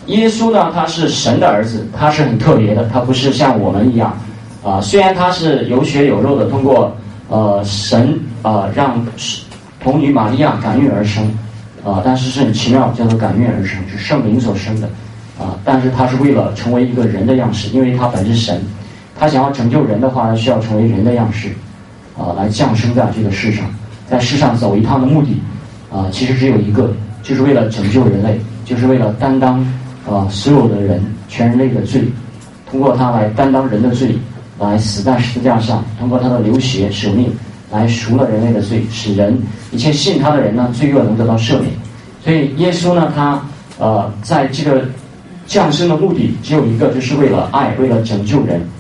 耶稣呢，他是神的儿子，他是很特别的，他不是像我们一样虽然他是有血有肉的，通过神让童女玛利亚感孕而生但是是很奇妙，叫做感孕而生，是圣灵所生的但是他是为了成为一个人的样式，因为他本是神，他想要拯救人的话，他需要成为人的样式来降生在这个世上，在世上走一趟的目的其实只有一个，就是为了拯救人类，就是为了担当所有的人全人类的罪，通过他来担当人的罪，来死在十字架上，通过他的流血舍命来赎了人类的罪，使人一切信他的人呢罪恶能得到赦免。所以耶稣呢，他在这个降生的目的只有一个，就是为了爱，为了拯救人。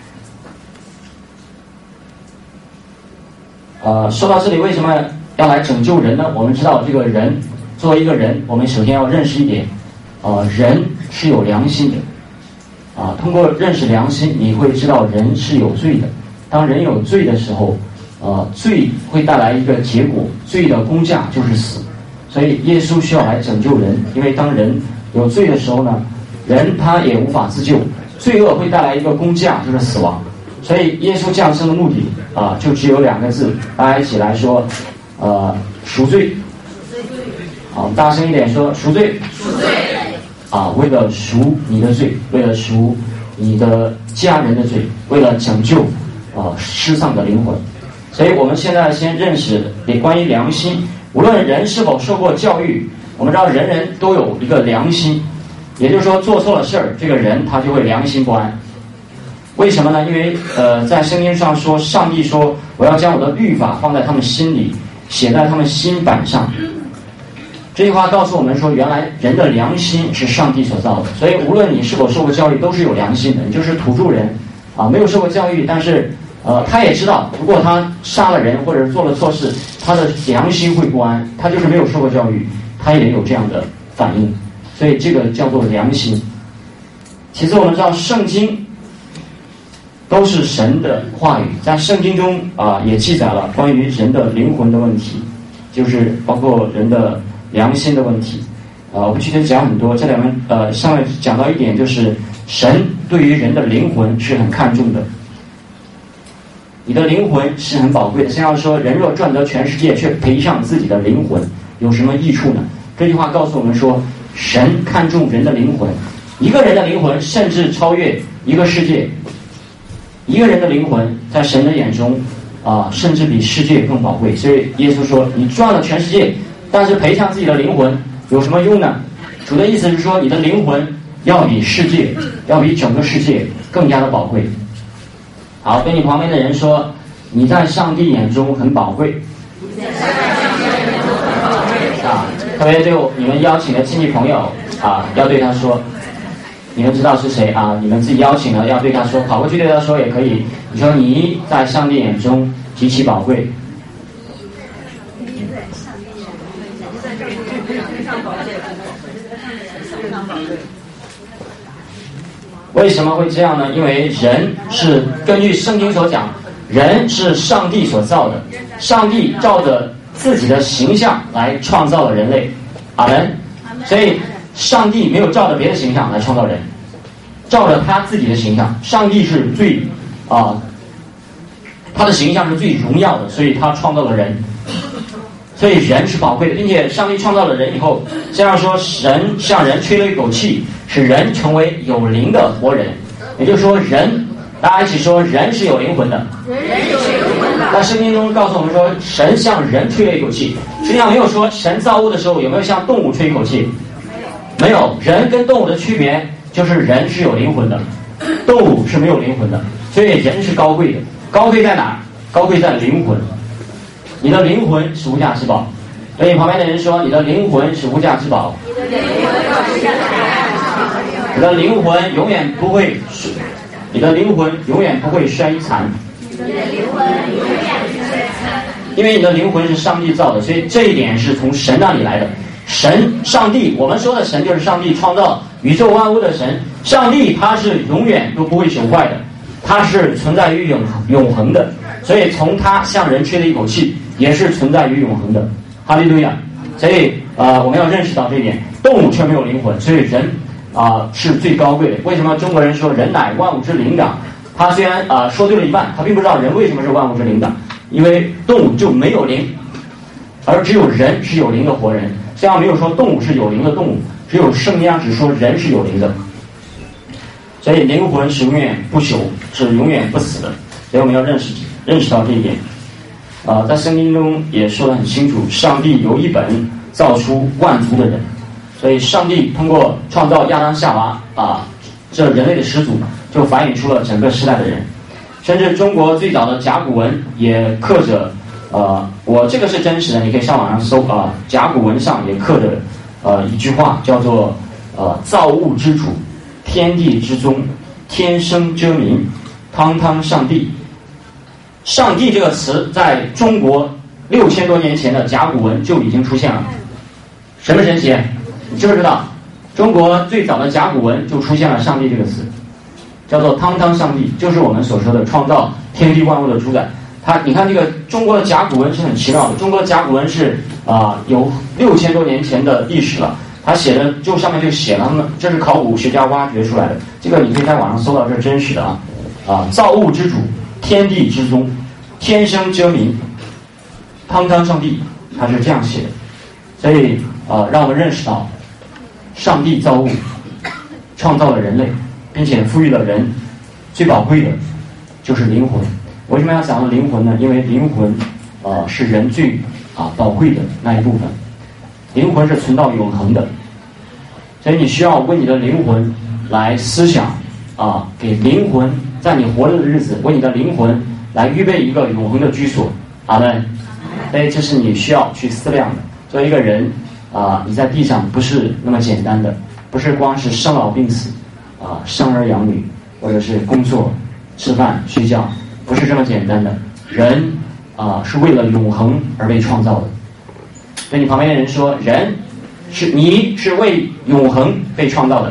说到这里，为什么要来拯救人呢？我们知道这个人作为一个人，我们首先要认识一点人是有良心的通过认识良心，你会知道人是有罪的。当人有罪的时候罪会带来一个结果，罪的工价就是死。所以耶稣需要来拯救人，因为当人有罪的时候呢，人他也无法自救，罪恶会带来一个工价，就是死亡。所以耶稣降生的目的就只有2个字，大家一起来说赎罪。好，我们大声一点说赎罪。 赎罪为了赎你的罪，为了赎你的家人的罪，为了拯救失丧的灵魂。所以我们现在先认识关于良心，无论人是否受过教育，我们知道人人都有一个良心，也就是说做错了事儿，这个人他就会良心不安。为什么呢？因为在圣经上说，上帝说我要将我的律法放在他们心里，写在他们心板上。这句话告诉我们说，原来人的良心是上帝所造的。所以无论你是否受过教育，都是有良心的。你就是土著人没有受过教育，但是他也知道，如果他杀了人或者做了错事，他的良心会不安。他就是没有受过教育，他也有这样的反应。所以这个叫做良心。其次我们知道圣经都是神的话语，在圣经中也记载了关于人的灵魂的问题，就是包括人的良心的问题我不记得讲很多，这两面上面讲到一点，就是神对于人的灵魂是很看重的。你的灵魂是很宝贵的，像说人若赚得全世界却赔上自己的灵魂，有什么益处呢？这句话告诉我们说，神看重人的灵魂，一个人的灵魂甚至超越一个世界。一个人的灵魂在神的眼中甚至比世界更宝贵。所以耶稣说，你赚了全世界，但是赔上自己的灵魂有什么用呢？主的意思是说，你的灵魂要比世界，要比整个世界更加的宝贵。好，对你旁边的人说，你在上帝眼中很宝贵特别对你们邀请的亲戚朋友要对他说，你们知道是谁你们自己邀请了，要对他说，跑过去对他说也可以。你说你在上帝眼中极其宝贵。为什么会这样呢？因为人是根据圣经所讲，人是上帝所造的，上帝照着自己的形象来创造了人类。阿们。所以上帝没有照着别的形象来创造人，照着他自己的形象。上帝是最他的形象是最荣耀的，所以他创造了人。所以人是宝贵的，并且上帝创造了人以后，这样说，神向人吹了一口气，使人成为有灵的活人。也就是说，人，大家一起说，人是有灵魂的。在圣经中告诉我们说，神向人吹了一口气。实际上没有说神造物的时候有没有向动物吹一口气，没有。人跟动物的区别就是人是有灵魂的，动物是没有灵魂的。所以人是高贵的，高贵在哪？高贵在灵魂。你的灵魂是无价之宝。对你旁边的人说，你的灵魂是无价之宝。你的灵魂永远不会，你的灵魂永远不会衰残。因为你的灵魂是上帝造的，所以这一点是从神那里来的。上帝，我们说的神就是上帝创造宇宙万物的神。上帝他是永远都不会朽坏的，他是存在于永恒的，所以从他向人吹的一口气也是存在于永恒的。哈利路亚。所以我们要认识到这一点，动物却没有灵魂，所以人是最高贵的。为什么中国人说人乃万物之灵长？他虽然说对了一半，他并不知道人为什么是万物之灵长，因为动物就没有灵，而只有人是有灵的活人。虽然没有说动物是有灵的动物，只有圣经上只说人是有灵的。所以灵魂是永远不朽，是永远不死的。所以我们要认识到这一点。在圣经中也说得很清楚，上帝有一本造出万族的人。所以上帝通过创造亚当夏娃这人类的始祖，就反映出了整个时代的人。甚至中国最早的甲骨文也刻着我这个是真实的，你可以上网上搜甲骨文上也刻着一句话，叫做造物之主，天地之宗，天生遮民，汤汤上帝。上帝这个词在中国6000多年前的甲骨文就已经出现了。神不神奇？你知不知道中国最早的甲骨文就出现了上帝这个词，叫做汤汤上帝，就是我们所说的创造天地万物的主宰。你看这个中国的甲骨文是很奇妙的，中国的甲骨文是有6000多年前的历史了。他写的就上面就写了，这是考古学家挖掘出来的，这个你可以在网上搜到，这是真实的造物之主，天地之宗，天生遮民，汤汤上帝，他是这样写的。所以让我们认识到上帝造物，创造了人类，并且赋予了人最宝贵的就是灵魂。为什么要讲到灵魂呢？因为灵魂是人最宝贵的那一部分，灵魂是存到永恒的。所以你需要为你的灵魂来思想给灵魂在你活着的日子，为你的灵魂来预备一个永恒的居所。阿们。所以这是你需要去思量的。作为一个人你在地上不是那么简单的，不是光是生老病死生儿养女，或者是工作吃饭睡觉，不是这么简单的。人是为了永恒而被创造的。对你旁边的人说，你是为永恒被创造的。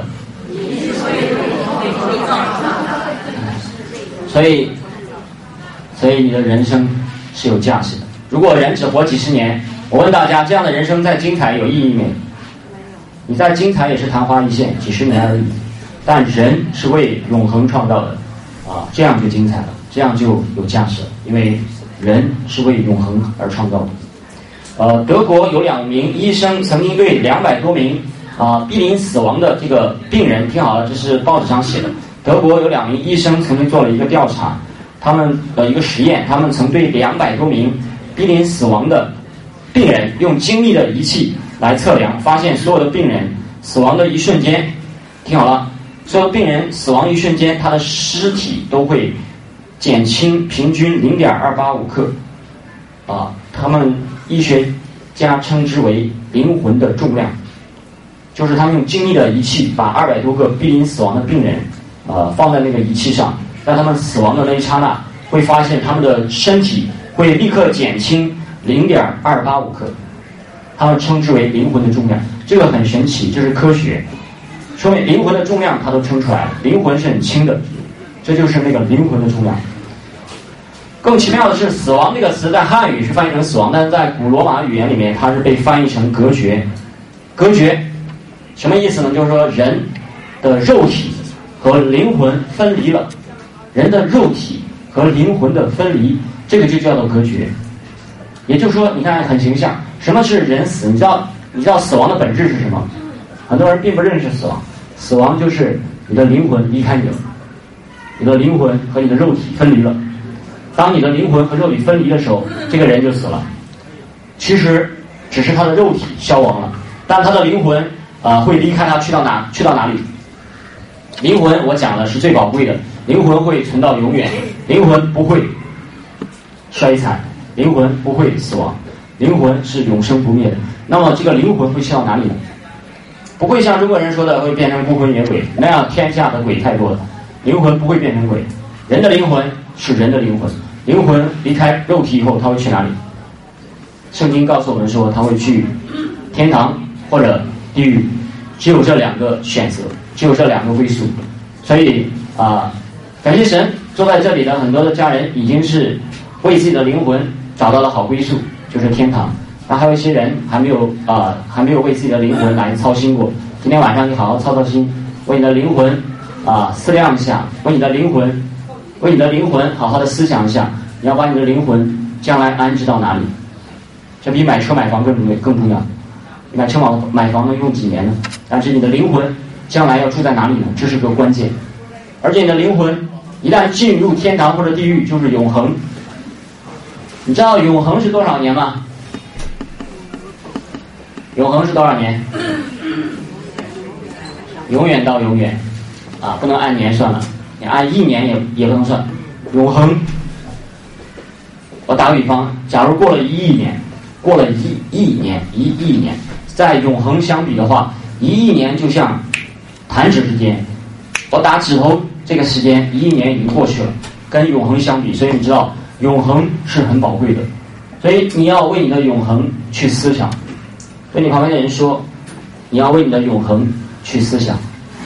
所以你的人生是有价值的。如果人只活几十年，我问大家，这样的人生再精彩有意义没？你再精彩也是昙花一现，几十年而已。但人是为永恒创造的这样就精彩了，这样就有价值了，因为人是为永恒而创造的。德国有2名医生曾经对200多名濒临死亡的这个病人，听好了，这是报纸上写的。德国有2名医生曾经做了一个调查，他们一个实验，他们曾对200多名濒临死亡的病人用精密的仪器来测量，发现所有的病人死亡的一瞬间，听好了，所有病人死亡一瞬间，他的尸体都会减轻平均0.285克他们医学家称之为灵魂的重量，就是他们用精密的仪器把200多个濒临死亡的病人放在那个仪器上，在他们死亡的那一刹那，会发现他们的身体会立刻减轻0.285克，他们称之为灵魂的重量。这个很神奇，这是科学，说明灵魂的重量它都称出来了，灵魂是很轻的，这就是那个灵魂的重量。更奇妙的是，死亡这个词在汉语是翻译成死亡，但是在古罗马语言里面它是被翻译成隔绝。隔绝什么意思呢？就是说人的肉体和灵魂分离了，人的肉体和灵魂的分离，这个就叫做隔绝。也就是说，你看很形象，什么是人死？你知道死亡的本质是什么？很多人并不认识死亡。死亡就是你的灵魂离开你了，你的灵魂和你的肉体分离了。当你的灵魂和肉体分离的时候，这个人就死了。其实只是他的肉体消亡了，但他的灵魂会离开他去到哪里？灵魂我讲的是最宝贵的，灵魂会存到永远，灵魂不会衰残，灵魂不会死亡，灵魂是永生不灭的。那么这个灵魂会去到哪里呢？不会像中国人说的会变成孤魂野鬼，那样天下的鬼太多了。灵魂不会变成鬼，人的灵魂是人的灵魂，灵魂离开肉体以后，他会去哪里？圣经告诉我们说，他会去天堂或者地狱，只有这2个选择，只有这2个归宿。所以感谢神，坐在这里的很多的家人已经是为自己的灵魂找到了好归宿，就是天堂。那还有一些人还没有为自己的灵魂来操心过。今天晚上你好好操操心， 为你的灵魂思量一下，为你的灵魂好好的思想一下，你要把你的灵魂将来安置到哪里？这比买车买房更重要。买车买房能用几年呢？但是你的灵魂将来要住在哪里呢？这是个关键。而且你的灵魂一旦进入天堂或者地狱，就是永恒。你知道永恒是多少年吗？永恒是多少年？永远到永远不能按年算了，你按1年也不能算。永恒，我打个比方，假如过了1亿年，1亿年，在永恒相比的话，1亿年就像弹指之间，我打指头这个时间1亿年已经过去了，跟永恒相比，所以你知道永恒是很宝贵的，所以你要为你的永恒去思想。对你旁边的人说，你要为你的永恒去思想。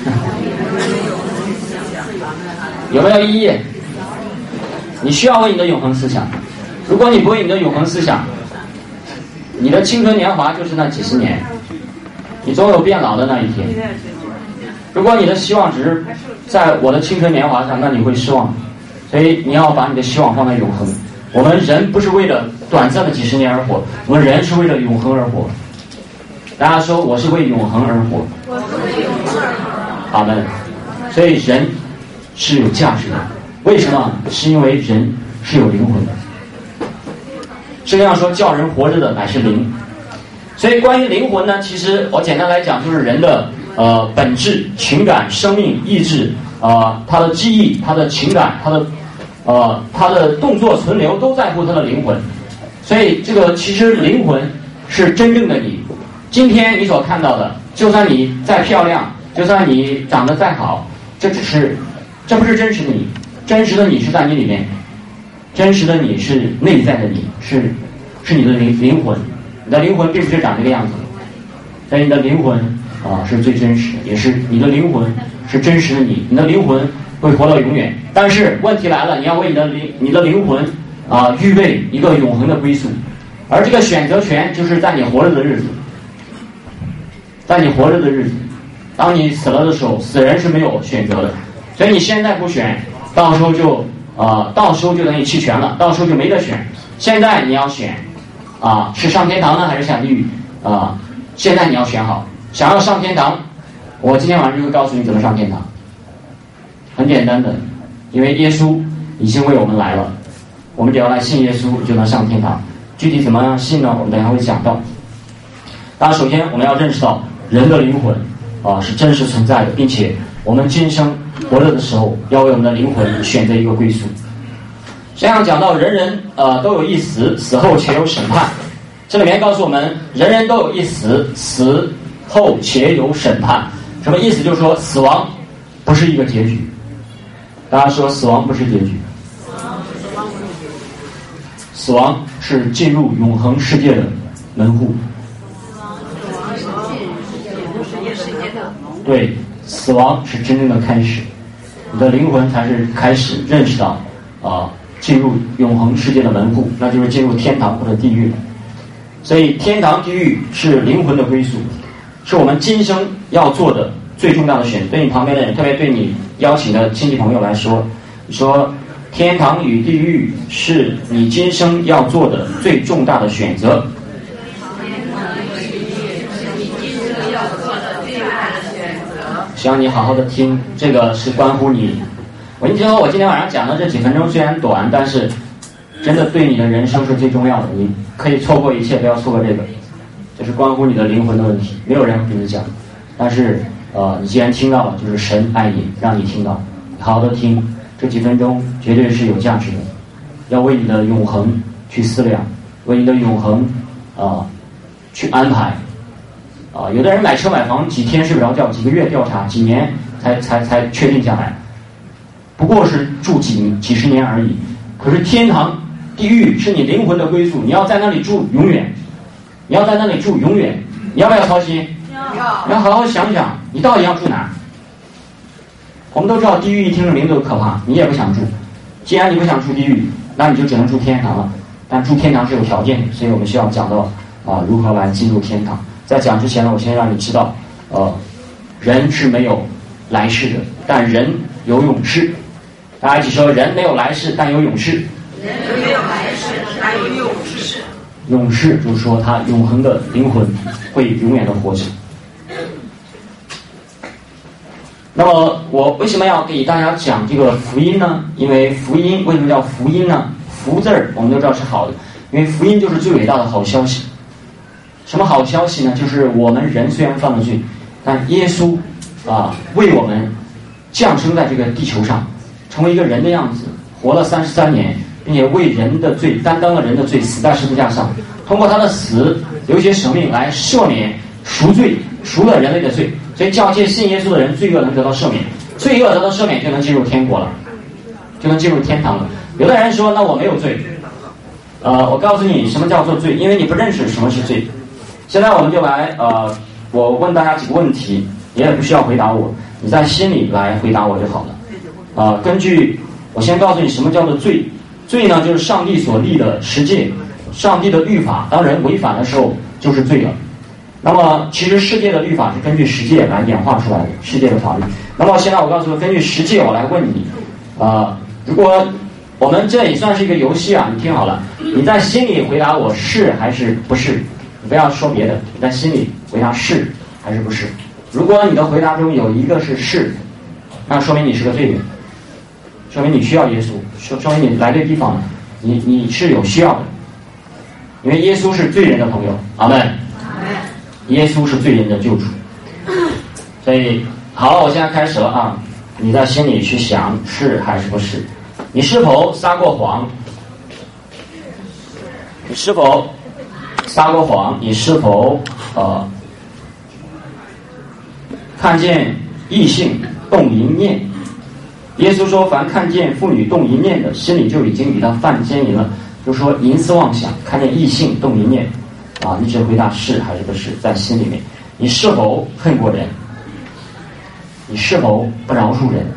有没有意义？你需要为你的永恒思想。如果你不为你的永恒思想，你的青春年华就是那几十年，你总有变老的那一天。如果你的希望只是在我的青春年华上，那你会失望。所以你要把你的希望放在永恒。我们人不是为了短暂的几十年而活，我们人是为了永恒而活。大家说，我是为永恒而活。我是为永恒而活。好的，所以人是有价值的。为什么？是因为人是有灵魂的。圣经上说，叫人活着的乃是灵。所以关于灵魂呢，其实我简单来讲，就是人的本质、情感、生命、意志他的记忆、他的情感、他的动作存留都在乎他的灵魂。所以这个其实灵魂是真正的你。今天你所看到的，就算你再漂亮，就算你长得再好，这不是真实的你。真实的你是在你里面，真实的你是内在的你，是你的灵魂。你的灵魂并不是长这个样子，但你的灵魂是最真实的，也是你的灵魂是真实的你。你的灵魂会活到永远。但是问题来了，你要为你的灵魂预备一个永恒的归宿，而这个选择权就是在你活着的日子。在你活着的日子，当你死了的时候，死人是没有选择的，所以你现在不选，到时候就等于弃权了，到时候就没得选。现在你要选是上天堂呢还是下地狱现在你要选好。想要上天堂，我今天晚上就会告诉你怎么上天堂。很简单的，因为耶稣已经为我们来了，我们只要来信耶稣就能上天堂。具体怎么样信呢？我们等一下会讲到。当然首先我们要认识到人的灵魂是真实存在的，并且我们今生活着的时候要为我们的灵魂选择一个归宿。这样讲到人人都有一死，死后且有审判。这里面告诉我们人人都有一死，死后且有审判。什么意思？就是说死亡不是一个结局。大家说死亡不是结局，死亡是进入永恒世界的门户。对，死亡是真正的开始，你的灵魂才是开始认识到进入永恒世界的门户，那就是进入天堂或者地狱。所以天堂地狱是灵魂的归宿，是我们今生要做的最重大的选择。对你旁边的人，特别对你邀请的亲戚朋友来说，说天堂与地狱是你今生要做的最重大的选择。希望你好好的听，这个是关乎你。我今天晚上讲的这几分钟虽然短，但是真的对你的人生是最重要的。你可以错过一切，不要错过这个，这是关乎你的灵魂的问题。没有人会跟你讲，但是你既然听到了，就是神爱你，让你听到，好好的听，这几分钟绝对是有价值的。要为你的永恒去思量，为你的永恒去安排。有的人买车买房几天睡不着觉，几个月调查，几年才确定下来，不过是住几十年而已。可是天堂地狱是你灵魂的归宿，你要在那里住永远，你要在那里住永远。你要不要操心？要。你要好好想想，你到底要住哪？我们都知道地狱一听着名字就可怕，你也不想住。既然你不想住地狱，那你就只能住天堂了。但住天堂是有条件的，所以我们需要讲到如何来进入天堂。在讲之前呢，我先让你知道，人是没有来世的，但人有永世。大家一起说，人没有来世，但有永世。 人没有来世，但有永世。 永世就是说他永恒的灵魂会永远的活着。那么我为什么要给大家讲这个福音呢？因为福音为什么叫福音呢？福字儿我们都知道是好的，因为福音就是最伟大的好消息。什么好消息呢？就是我们人虽然犯了罪，但耶稣为我们降生在这个地球上，成为一个人的样子，活了33年，并且为人的罪担当了人的罪，死在十字架上，通过他的死流血舍命来赦免赎罪，赎了人类的罪。所以叫一切信耶稣的人，罪恶能得到赦免，罪恶得到赦免就能进入天国了，就能进入天堂了。有的人说，那我没有罪。我告诉你什么叫做罪，因为你不认识什么是罪。现在我们就来我问大家几个问题，你也不需要回答我，你在心里来回答我就好了。根据我先告诉你什么叫做罪。罪呢，就是上帝所立的十诫，上帝的律法，当人违反的时候就是罪了。那么其实世界的律法是根据十诫来演化出来的，世界的法律。那么现在我告诉你，根据十诫我来问你，如果我们这也算是一个游戏啊，你听好了，你在心里回答我是还是不是，你不要说别的，你在心里回答是还是不是。如果你的回答中有一个是，那说明你是个罪人，说明你需要耶稣，说明你来对地方了，你是有需要的，因为耶稣是罪人的朋友。阿们。耶稣是罪人的救主。所以好，我现在开始了啊，你在心里去想是还是不是。你是否撒过谎？你是否撒过谎？你是否看见异性动淫念？耶稣说，凡看见妇女动淫念的，心里就已经与他犯奸淫了。就是说淫思妄想，看见异性动淫念你只回答是还是不是，在心里面。你是否恨过人？你是否不饶恕人？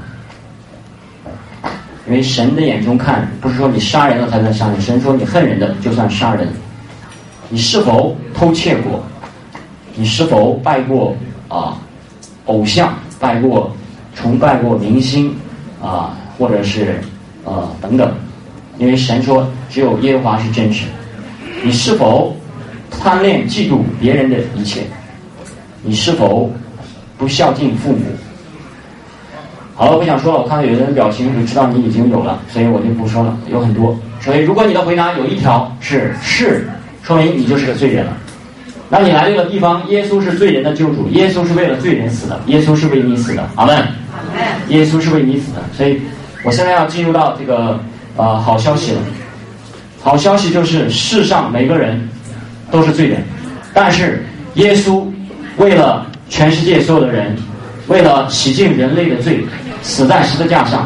因为神的眼中看，不是说你杀人了才算杀人，神说你恨人的就算杀人。你是否偷窃过？你是否拜过偶像，崇拜过明星或者是等等？因为神说只有耶和华是真神。你是否贪恋嫉妒别人的一切？你是否不孝敬父母？好了，我不想说了，我看到有的人表情就知道你已经有了，所以我就不说了，有很多。所以如果你的回答有一条是，说明你就是个罪人了。那你来这个地方，耶稣是罪人的救主，耶稣是为了罪人死的，耶稣是为你死的。阿们。耶稣是为你死的。所以我现在要进入到这个好消息了。好消息就是世上每个人都是罪人，但是耶稣为了全世界所有的人，为了洗净人类的罪，死在十字架上，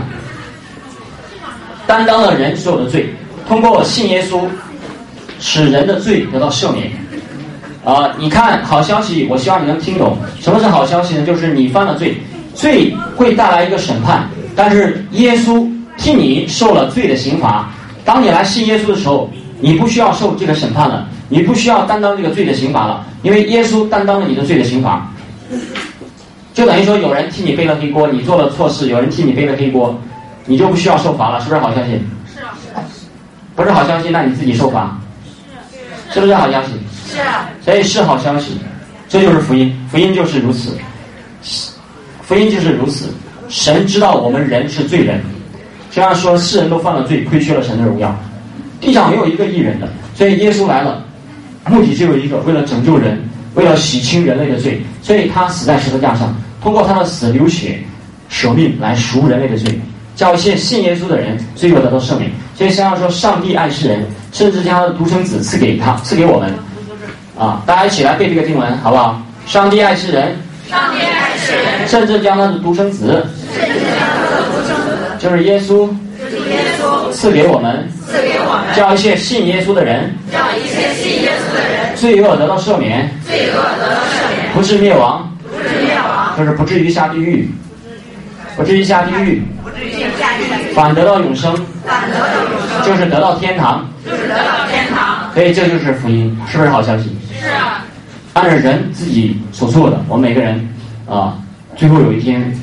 担当了人所有的罪，通过信耶稣使人的罪得到赦免。你看好消息，我希望你能听懂什么是好消息呢？就是你犯了罪，罪会带来一个审判，但是耶稣替你受了罪的刑罚。当你来信耶稣的时候，你不需要受这个审判了，你不需要担当这个罪的刑罚了，因为耶稣担当了你的罪的刑罚。就等于说有人替你背了黑锅，你做了错事，有人替你背了黑锅，你就不需要受罚了，是不是好消息？ 是啊。 不是好消息，那你自己受罚。是不是好消息？ 是啊。 所以是好消息，这就是福音，福音就是如此，福音就是如此。神知道我们人是罪人，虽然说世人都犯了罪，亏缺了神的荣耀，地上没有一个义人的，所以耶稣来了，目的只有一个，为了拯救人，为了洗清人类的罪，所以他死在十字架上，通过他的死流血舍命来赎人类的罪，叫一切信耶稣的人罪恶得到赦免。所以圣经说上帝爱世人，甚至将他的独生子赐给我们大家一起来背这个经文好不好？上帝爱世人，甚至将他的独生子，就是耶稣赐给我们，叫一切信耶稣的人罪恶得到赦免，不至灭亡，就是不至于下地狱，反得到永生，就是得到天堂。所以这就是福音，是不是好消息？ 是啊。 按照人自己所做的，我们每个人最后有一天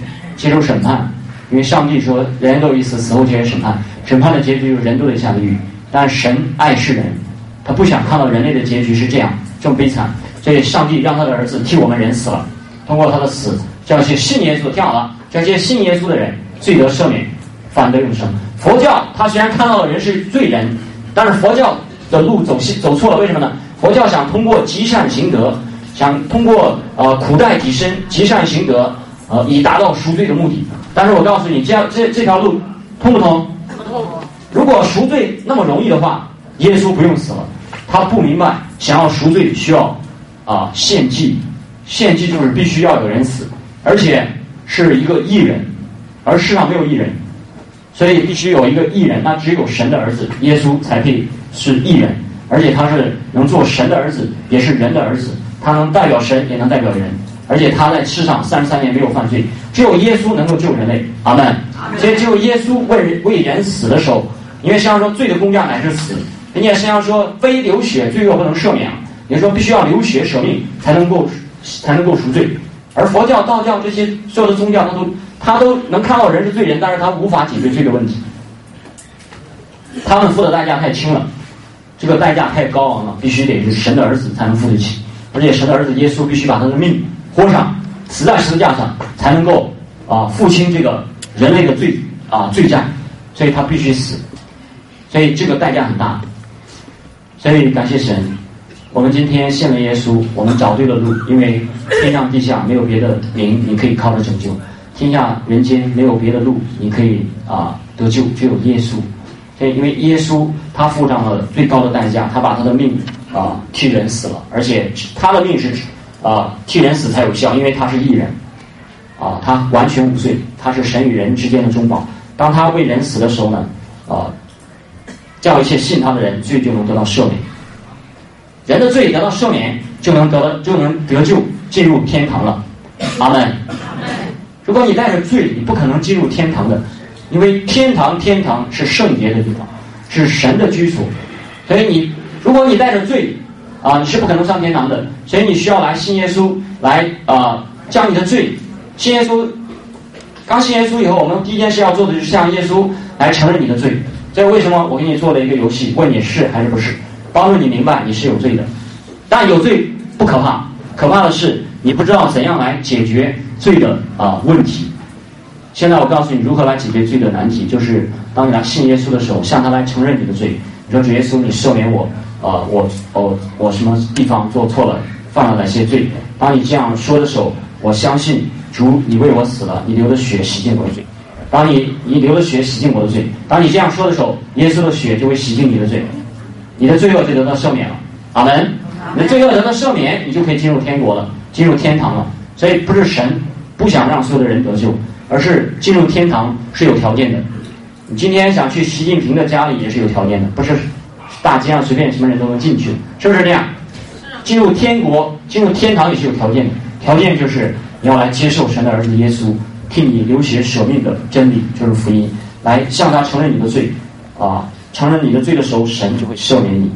接受审判，因为上帝说人都有一死，死后就有审判，审判的结局就是人都得下地狱。但神爱世人，他不想看到人类的结局是这样这么悲惨，所以上帝让他的儿子替我们人死了，通过他的死，叫一些信耶稣，听好了，叫一些信耶稣的人罪得赦免，反得永生。佛教他虽然看到了人是罪人，但是佛教的路走错了，为什么呢？佛教想通过积善行德，想通过苦待己身，积善行德，以达到赎罪的目的。但是我告诉你，这条路通不通？ 不通。 如果赎罪那么容易的话，耶稣不用死了。他不明白，想要赎罪需要献祭，献祭就是必须要有人死，而且是一个义人，而世上没有义人，所以必须有一个义人，那只有神的儿子耶稣才配是义人，而且他是能做神的儿子，也是人的儿子，他能代表神，也能代表人，而且他在世上33年没有犯罪，只有耶稣能够救人类。阿们。所以只有耶稣为人死的时候，因为圣经说罪的工价乃是死，并且圣经说非流血罪恶不能赦免，也就是说必须要流血舍命才能够赎罪。而佛教、道教这些所有的宗教，他都能看到人是罪人，但是他无法解决罪的问题，他们付的代价太轻了，这个代价太高昂了，必须得是神的儿子才能付得起，而且神的儿子耶稣必须把他的命活上，死在十字架上，才能够付清这个人类的罪债，所以他必须死，所以这个代价很大。所以感谢神，我们今天信了耶稣，我们找对了路，因为天上地下没有别的名你可以靠着拯救，天下人间没有别的路你可以得救，只有耶稣。所以因为耶稣他付上了最高的代价，他把他的命替人死了，而且他的命是替人死才有效，因为他是义人他完全无罪，他是神与人之间的中保。当他为人死的时候呢叫一切信他的人罪就能得到赦免，人的罪得到赦免就能得救进入天堂了。阿们。如果你带着罪，你不可能进入天堂的，因为天堂是圣洁的地方，是神的居所，所以如果你带着罪你是不可能上天堂的。所以你需要来信耶稣，来将你的罪信耶稣。刚信耶稣以后，我们第一件事要做的就是向耶稣来承认你的罪。这为什么我给你做了一个游戏，问你是还是不是，帮助你明白你是有罪的。但有罪不可怕，可怕的是你不知道怎样来解决罪的问题。现在我告诉你如何来解决罪的难题，就是当你来信耶稣的时候，向他来承认你的罪。你说主耶稣，你赦免我我什么地方做错了，犯了哪些罪。当你这样说的时候，我相信主你为我死了，你流的血洗净我的罪。当你流的血洗净我的罪，当你这样说的时候，耶稣的血就会洗净你的罪，你的罪恶就得到赦免了。阿们。你的罪恶得到赦免，你就可以进入天国了，进入天堂了。所以不是神不想让所有的人得救，而是进入天堂是有条件的。你今天想去习近平的家里也是有条件的，不是大街上随便什么人都能进去，是不是这样？进入天国进入天堂也是有条件的，条件就是你要来接受神的儿子耶稣替你流血舍命的真理，就是福音，来向他承认你的罪承认你的罪的时候，神就会赦免你。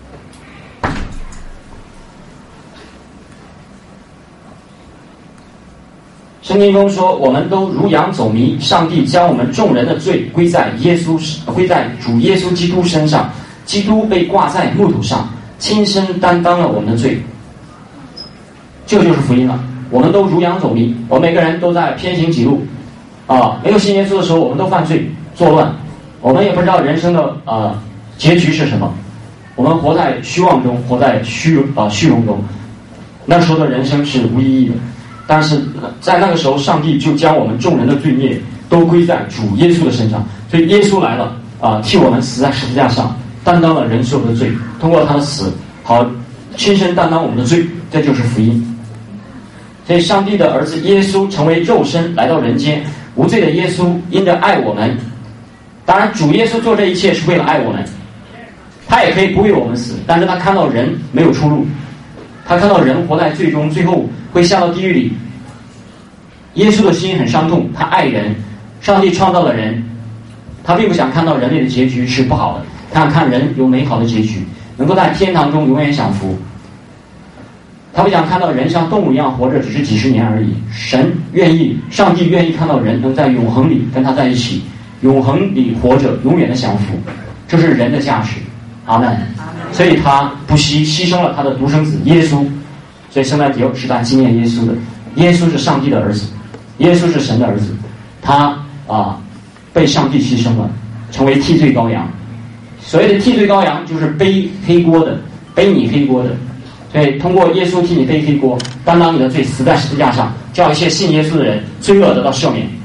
圣经中说，我们都如羊走迷，上帝将我们众人的罪归在主耶稣基督身上，基督被挂在木头上，亲身担当了我们的罪。这就是福音了。我们都如羊走迷，我们每个人都在偏行己路没有信耶稣的时候，我们都犯罪作乱，我们也不知道人生的结局是什么，我们活在虚妄中，活在虚荣中，那时候的人生是无意义的。但是在那个时候，上帝就将我们众人的罪孽都归在主耶稣的身上，所以耶稣来了替我们死在十字架上，担当了人所有的罪，通过他的死好亲身担当我们的罪，这就是福音。所以上帝的儿子耶稣成为肉身来到人间，无罪的耶稣因着爱我们，当然主耶稣做这一切是为了爱我们，他也可以不为我们死，但是他看到人没有出路，他看到人活在罪中，最后会下到地狱里。耶稣的心很伤痛，他爱人，上帝创造了人，他并不想看到人类的结局是不好的，他想看人有美好的结局，能够在天堂中永远享福。 他不想看到人像动物一样活着只是几十年而已。上帝愿意看到人能在永恒里跟他在一起，永恒里活着，永远的享福，这是人的价值。阿们。所以他不惜牺牲了他的独生子耶稣。所以圣诞节是他纪念耶稣的。耶稣是上帝的儿子，耶稣是神的儿子，他被上帝牺牲了，成为替罪羔羊。所谓的替罪羔羊就是背黑锅的，背你黑锅的。所以通过耶稣替你背黑锅，担当你的罪，死在十字架上，叫一切信耶稣的人罪恶得到赦免。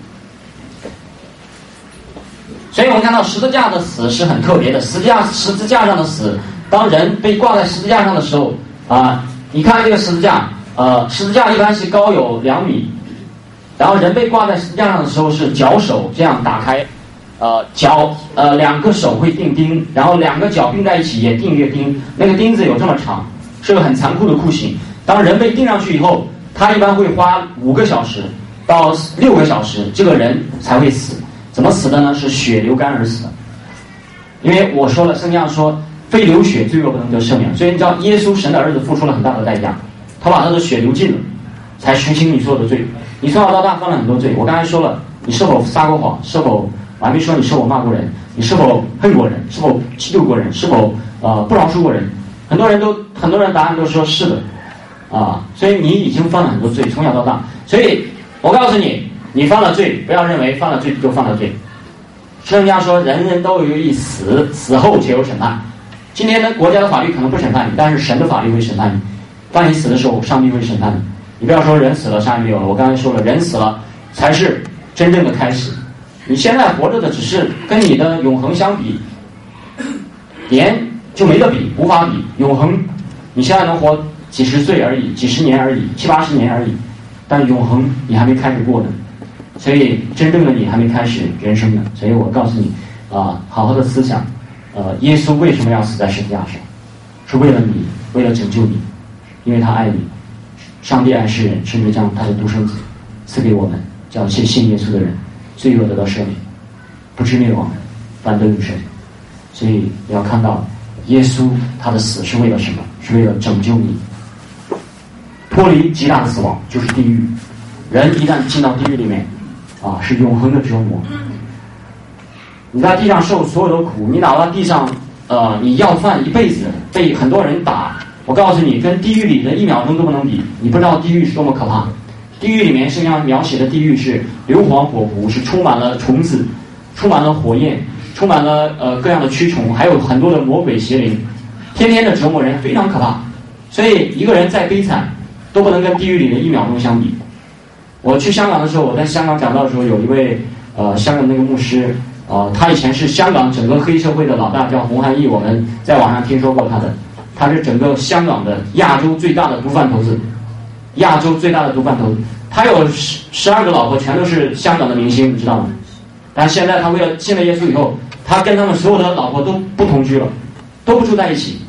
所以我们看到十字架的死是很特别的。十字架上的死，当人被挂在十字架上的时候你看这个十字架，十字架一般是高有2米，然后人被挂在十字架上的时候是脚手这样打开，脚2个手会钉钉，然后2个脚并在一起也钉一个钉，那个钉子有这么长，是个很残酷的酷刑。当人被钉上去以后，他一般会花5个小时到6个小时，这个人才会死。怎么死的呢？是血流干而死的。因为我说了，圣经上说非流血罪恶不能得赦免，所以你知道耶稣神的儿子付出了很大的代价，他把他的血流尽了，才赎清你所有的罪。你从小到大犯了很多罪，我刚才说了，你是否撒过谎，我还没说你是否骂过人，你是否恨过人，是否嫉妒过人，是否不饶恕过人。很多人答案都说是的所以你已经犯了很多罪，从小到大。所以我告诉你，你犯了罪，不要认为犯了罪就犯了罪。圣经家说人人都有一死，死后且有审判。今天的国家的法律可能不审判你，但是神的法律会审判你。当你死的时候，上帝会审判你。你不要说人死了啥也没有了，我刚才说了，人死了才是真正的开始。你现在活着的只是跟你的永恒相比，连就没得比，无法比。永恒你现在能活几十岁而已，几十年而已，70、80年而已，但永恒你还没开始过呢。所以真正的你还没开始人生呢。所以我告诉你好好的思想耶稣为什么要死在十字架上，是为了你，为了拯救你，因为他爱你。上帝爱世人，甚至将他的独生子赐给我们，叫一切信耶稣的人罪恶得到赦免，不至灭亡，反得永生。所以你要看到耶稣他的死是为了什么？是为了拯救你，脱离极大的死亡，就是地狱。人一旦进到地狱里面是永恒的折磨。你在地上受所有的苦，你哪怕地上你要饭一辈子，被很多人打，我告诉你，跟地狱里的1秒钟都不能比。你不知道地狱是多么可怕。地狱里面圣经上描写的地狱是硫磺火湖，是充满了虫子，充满了火焰，充满了各样的蛆虫，还有很多的魔鬼邪灵，天天的折磨人，非常可怕。所以一个人再悲惨都不能跟地狱里的1秒钟相比。我去香港的时候，我在香港讲道的时候，有一位香港那个牧师他以前是香港整个黑社会的老大，叫洪汉义，我们在网上听说过他的。他是整个香港的亚洲最大的毒贩头子，亚洲最大的毒贩头子。他有12个老婆，全都是香港的明星，你知道吗？但现在他为了信了耶稣以后，他跟他们所有的老婆都不同居了，都不住在一起，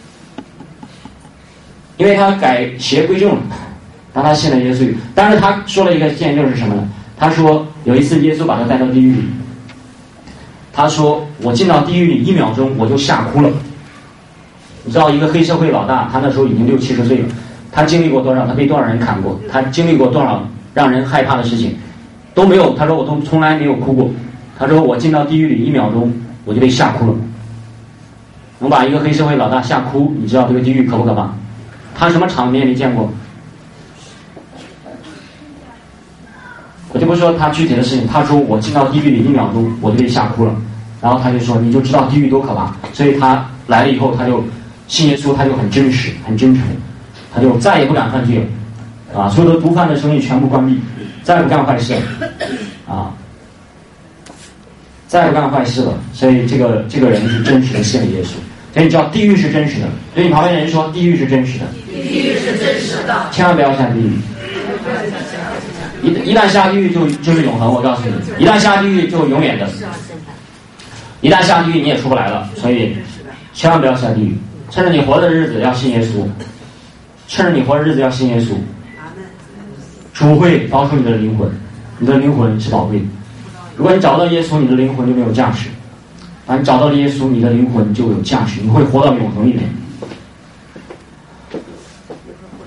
因为他改邪归正了。当他信了耶稣，但是他说了一个见证是什么呢？他说有一次耶稣把他带到地狱里，他说我进到地狱里1秒钟我就吓哭了。你知道一个黑社会老大，他那时候已经60、70岁了，他经历过多少？他被多少人砍过？他经历过多少让人害怕的事情？都没有。他说我都从来没有哭过。他说我进到地狱里1秒钟我就被吓哭了。能把一个黑社会老大吓哭，你知道这个地狱可不可怕？他什么场面没见过？我就不说他具体的事情，他说我进到地狱里1秒钟我就被吓哭了。然后他就说你就知道地狱多可怕。所以他来了以后，他就信耶稣，他就很真实很真诚，他就再也不敢犯罪了所有的毒贩的生意全部关闭，再也不干坏事了再也不干坏事了。所以这个人是真实的信了耶稣。所以你知道地狱是真实的。所以你旁边的人说地狱是真实的， 地狱是真实的， 千万不要下地狱。一旦下地狱就是永恒，我告诉你，一旦下地狱就永远的，一旦下地狱你也出不来了。所以千万不要下地狱。趁着你活的日子要信耶稣，趁着你活的日子要信耶稣，主会保守你的灵魂，你的灵魂是宝贵的。如果你找到耶稣，你的灵魂就没有价值；你找到了耶稣，你的灵魂就有价值，你会活到永恒里面。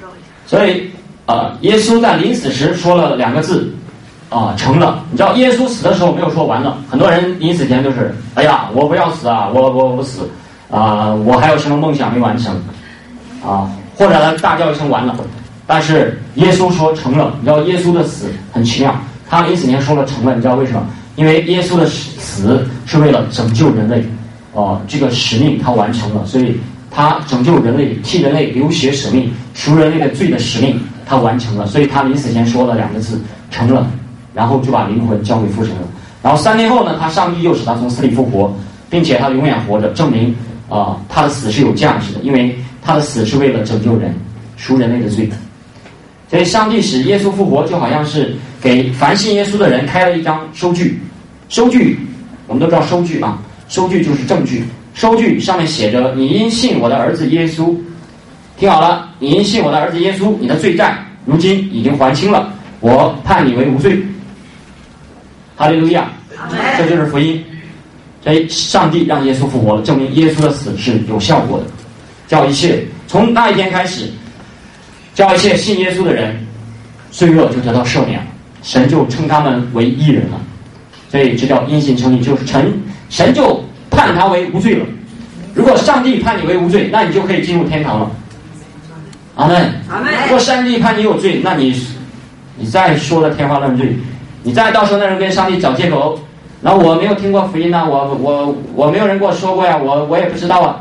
所以耶稣在临死时说了2个字成了。你知道耶稣死的时候没有说完了，很多人临死前就是哎呀我不要死啊，我不死我还有什么梦想没完成或者他大叫一声完了。但是耶稣说成了。你知道耶稣的死很奇妙，他临死前说了成了，你知道为什么？因为耶稣的死是为了拯救人类这个使命他完成了，所以他拯救人类，替人类流血舍命，赎人类的罪的使命他完成了，所以他临死前说了2个字成了，然后就把灵魂交给父神了。然后3天后呢，上帝又使他从死里复活，并且他永远活着，证明他的死是有价值的，因为他的死是为了拯救人，赎人类的罪。所以上帝使耶稣复活，就好像是给凡信耶稣的人开了一张收据。收据我们都知道收据收据就是证据。收据上面写着你因信我的儿子耶稣，听好了，你因信我的儿子耶稣，你的罪债如今已经还清了，我判你为无罪。哈利路亚，这就是福音。所以上帝让耶稣复活了，证明耶稣的死是有效果的，叫一切从那一天开始，叫一切信耶稣的人罪恶就得到赦免了，神就称他们为义人了。所以这叫因信称义，就是神就判他为无罪了。如果上帝判你为无罪，那你就可以进入天堂了。阿们。如果上帝判你有罪，那你再说了天花乱坠，你再到时候那人跟上帝找借口，那我没有听过福音啊，我没有人跟我说过呀，我也不知道啊。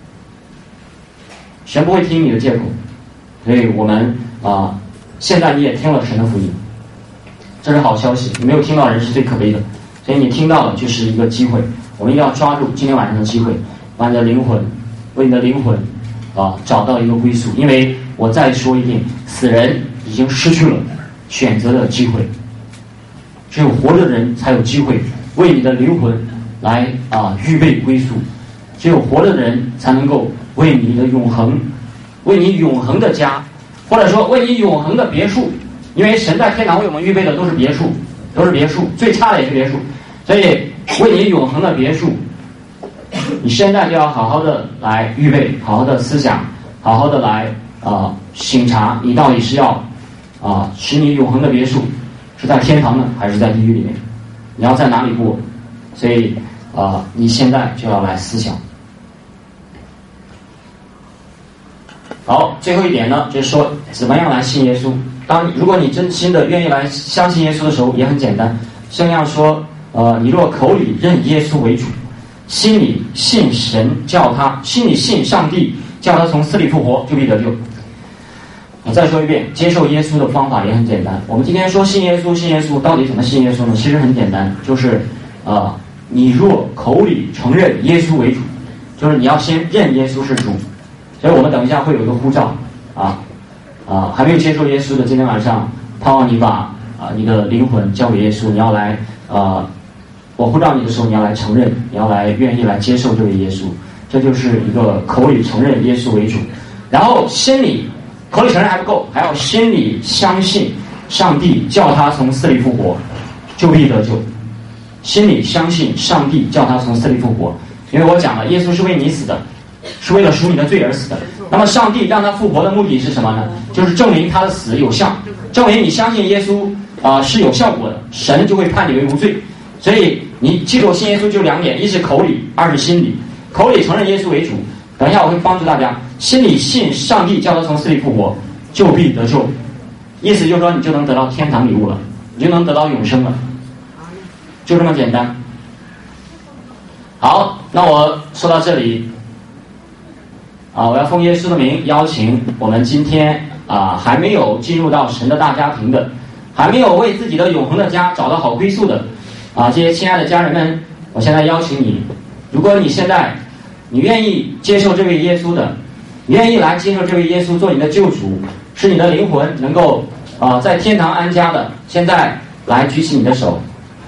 神不会听你的借口。所以我们现在你也听了神的福音，这是好消息。你没有听到人是最可悲的，所以你听到了就是一个机会。我们一定要抓住今天晚上的机会，把你的灵魂，为你的灵魂找到一个归宿。因为我再说一遍，死人已经失去了选择的机会，只有活着的人才有机会为你的灵魂来预备归宿。只有活着的人才能够为你的永恒，为你永恒的家，或者说为你永恒的别墅。因为神在天堂为我们预备的都是别墅，最差的也是别墅。所以为你永恒的别墅，你现在就要好好的来预备，好好的思想，好好的来省察，你到底是要使你永恒的别墅是在天堂呢，还是在地狱里面？你要在哪里过？所以你现在就要来思想。好，最后一点呢，就是说怎么样来信耶稣。如果你真心的愿意来相信耶稣的时候，也很简单。圣经上说你若口里认耶稣为主，心里信神心里信上帝叫他从死里复活，就必得救。我再说一遍，接受耶稣的方法也很简单。我们今天说信耶稣到底怎么信耶稣呢？其实很简单，就是你若口里承认耶稣为主，就是你要先认耶稣是主。所以我们等一下会有一个呼召还没有接受耶稣的，今天晚上盼望你把你的灵魂交给耶稣，你要来我呼召你的时候，你要来承认，你要来愿意来接受这位耶稣。这就是一个口里承认耶稣为主，然后心里口里承认还不够，还要心里相信上帝叫他从死里复活，就必得救。心里相信上帝叫他从死里复活，因为我讲了，耶稣是为你死的，是为了赎你的罪而死的。那么上帝让他复活的目的是什么呢？就是证明他的死有效，证明你相信耶稣是有效果的，神就会判你为无罪。所以你记住，信耶稣就2点，一是口里，二是心里。口里承认耶稣为主，等一下我会帮助大家。心里信上帝叫他从死里复活，就必得救。意思就是说，你就能得到天堂礼物了，你就能得到永生了，就这么简单。好，那我说到这里我要奉耶稣的名邀请我们今天还没有进入到神的大家庭的，还没有为自己的永恒的家找到好归宿的这些亲爱的家人们，我现在邀请你，如果你现在你愿意接受这位耶稣的，你愿意来接受这位耶稣做你的救主，是你的灵魂能够在天堂安家的，现在来举起你的手。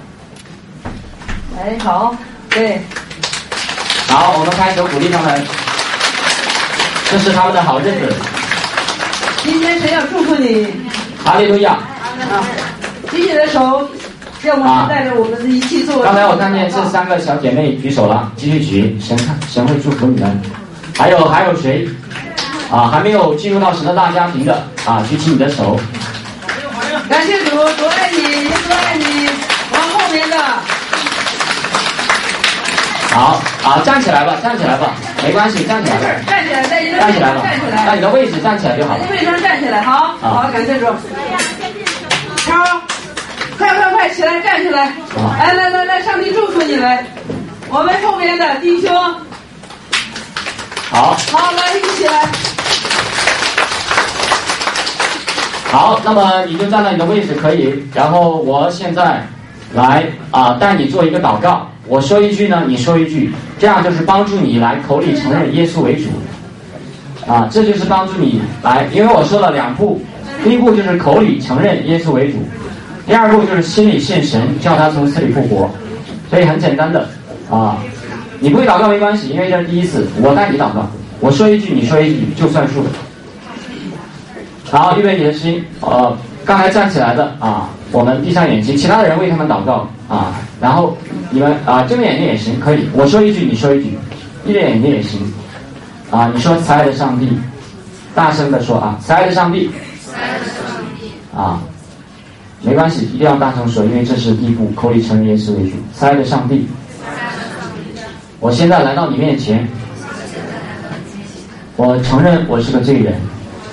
好，对， 好，我们开手鼓励他们，这是他们的好日子。 今天神要祝福你， 哈利路亚！ 举起的手，让我们带着我们的一起做。 刚才我看见这3个小姐妹举手了，继续举，神会祝福你们。还有谁还没有进入到神的大家庭的， 举起你的手。 感谢主，主爱你，耶稣爱你。往后面的。 好，站起来吧，站起来吧，没关系，站起来吧。 站起来，在你的站起来吧， 站起来， 在你的位置站起来就好了。 位置上站起来，好，好，感谢主。超，快起来，站起来！来，上帝祝福你来。我们后面的弟兄， 好， 来一起来。 好，那么你就站在你的位置可以。然后我现在来带你做一个祷告。我说一句呢，你说一句，这样就是帮助你来口里承认耶稣为主。这就是帮助你来，因为我说了2步，第一步就是口里承认耶稣为主，第二步就是心里信神，叫他从死里复活。所以很简单的你不会祷告没关系，因为这是第一次，我带你祷告，我说一句你说一句就算数。好，预备你的心。刚才站起来的我们闭上眼睛，其他的人为他们祷告然后你们睁着眼睛也行，可以，我说一句你说一句，闭着眼睛也行你说慈爱的上帝，大声的说慈爱的上帝，没关系，一定要大声说，因为这是第一步，口里承认耶稣为主。慈爱的上帝，我现在来到你面前，我承认我是个罪人，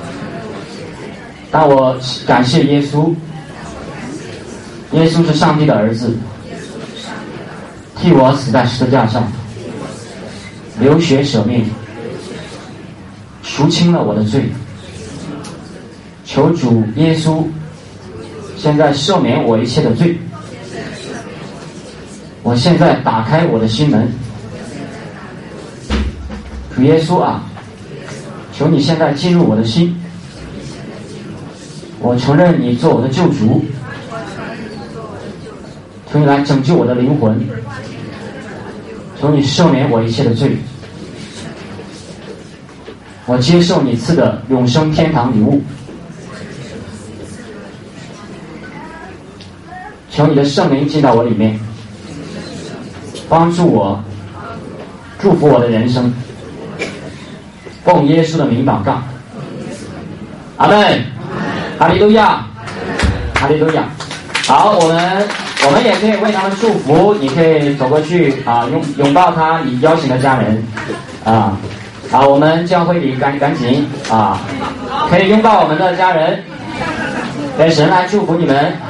但我感谢耶稣，耶稣是上帝的儿子，替我死在十字架上，流血舍命，赎清了我的罪。求主耶稣现在赦免我一切的罪。我现在打开我的心门，主耶稣求你现在进入我的心，我承认你做我的救主，求你来拯救我的灵魂，求你赦免我一切的罪。我接受你赐的永生天堂礼物，求你的圣灵进到我里面，帮助我，祝福我的人生。奉耶稣的名祷告，阿们，哈利路亚，哈利路亚。好，我们也可以为他们祝福，你可以走过去拥抱他，你邀请的家人我们教会里赶紧可以拥抱我们的家人，给神来祝福你们。